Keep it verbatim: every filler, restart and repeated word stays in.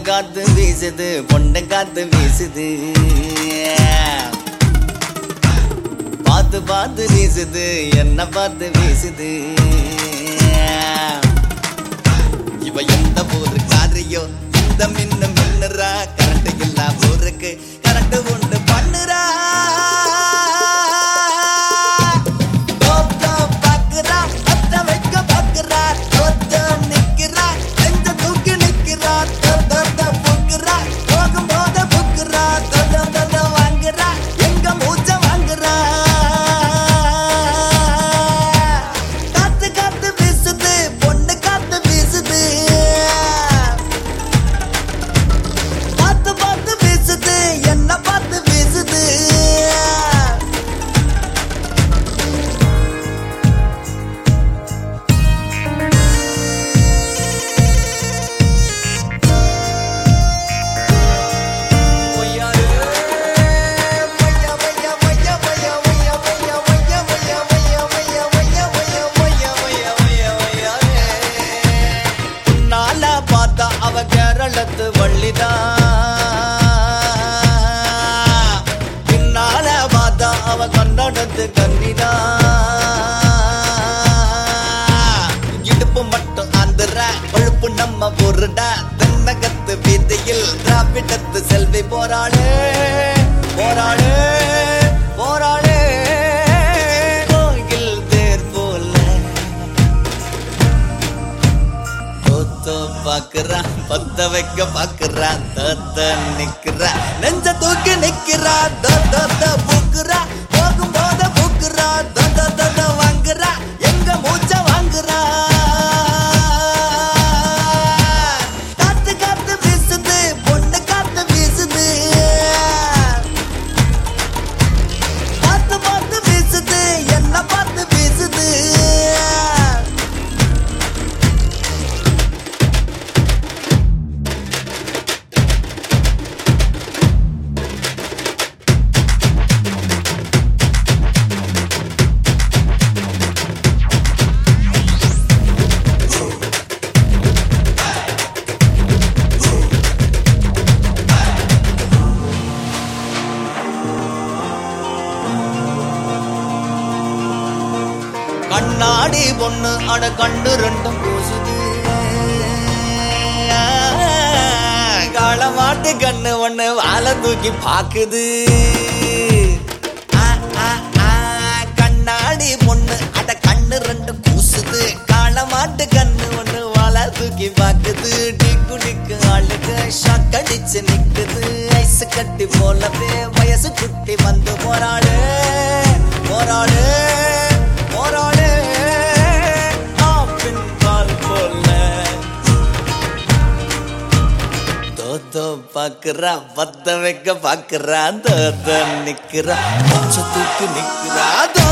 காத்து வீசுது பொண்ணு காத்து வீசுது பார்த்து பார்த்து வீசுது என்ன பார்த்து வீசுது இவ எந்த ஊரு காரியோ இந்த மின்ன மின்னுறா கரண்ட் இல்லா ஊருக்கு கரண்ட் ஒன்று பண்ணுறா அவ கேரளத்து வள்ளிதான் பின்னால பார்த்தா அவ கன்னடத்து கன்னிதான் இடுப்பு மட்டும் ஆந்திர கொழுப்பு நம்ம பொருடா தென்னகத்து வீதியில் திராவிடத்து செல்வி போராளே போராளே போராளே பாக்குறா பத்த வைக்க பாக்குறா தத்த நிக்கிறா நெஞ்ச தூக்கி நிக்கிறா தத்த பூக்குறா போகும் போத பூக்குறா தத்த வாங்குறா எங்க மூச்ச வாங்குறா காத்து காத்து வீசுது பொண்ணு காத்து வீசுது பார்த்து பார்த்து வீசுது என்ன பார்த்து வீசுது கண்ணாடி பொண்ணு அட கண்டு ரெண்டும் பூசுது காளமாட்டு கண்ணு ஒண்ணு வாழை தூக்கி பாக்குது கண்ணாடி பொண்ணு அட கண்ணு ரெண்டு பூசுது காளமாட்டு கண்ணு ஒண்ணு வாழை தூக்கி பாக்குது டிக்கு டிக்கு ஆளுக்கு ஷாக் அடிச்சு நிக்குது ஐஸ் கட்டி போலவே வயசு குட்டி வந்து போராடு போராடு போராடு பாக்குறா பத்த வைக்க பாக்குறா தூக்கி நிக்கிறா